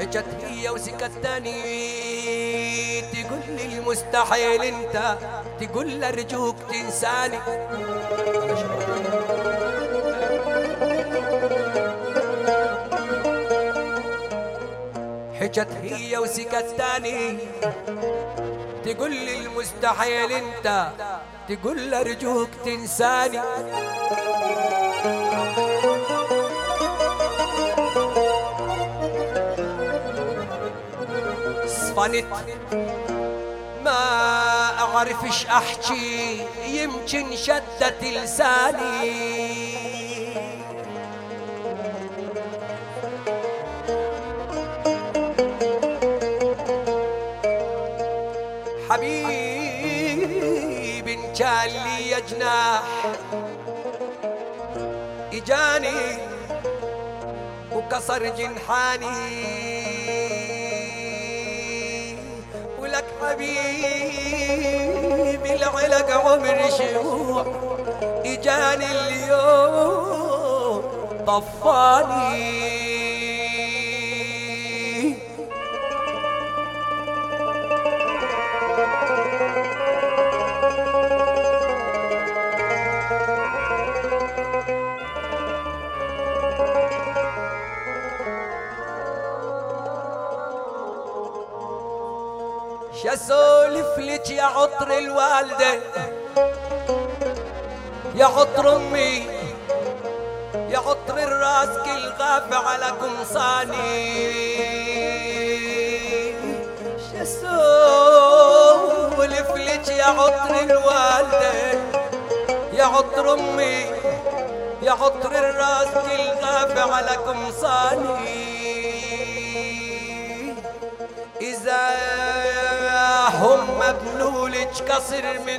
حجت هي وسكتني تقول لي المستحيل انت، تقول لي ارجوك تنساني. حجت هي وسكتني تقول لي المستحيل انت، تقول لي ارجوك تنساني. صفنت ما اعرفش احكي، يمكن شدت لساني. حبيب إن كان لي جناح إجاني وكسر جنحاني، ولك حبيب العلق عمر شموع إجاني اليوم طفاني. شاسولف لك يا عطر الوالدة، يا عطر امي، يا عطر الراس كل غاف على قمصاني. شاسولف لك يا عطر الوالدة، يا عطر امي، يا عطر الراس كل غاف على قمصاني. إذا هم بنولج قصر من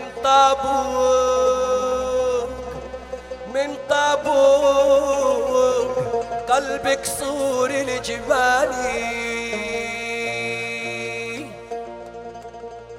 طابوك، من طابوك قلبك صور الجبال.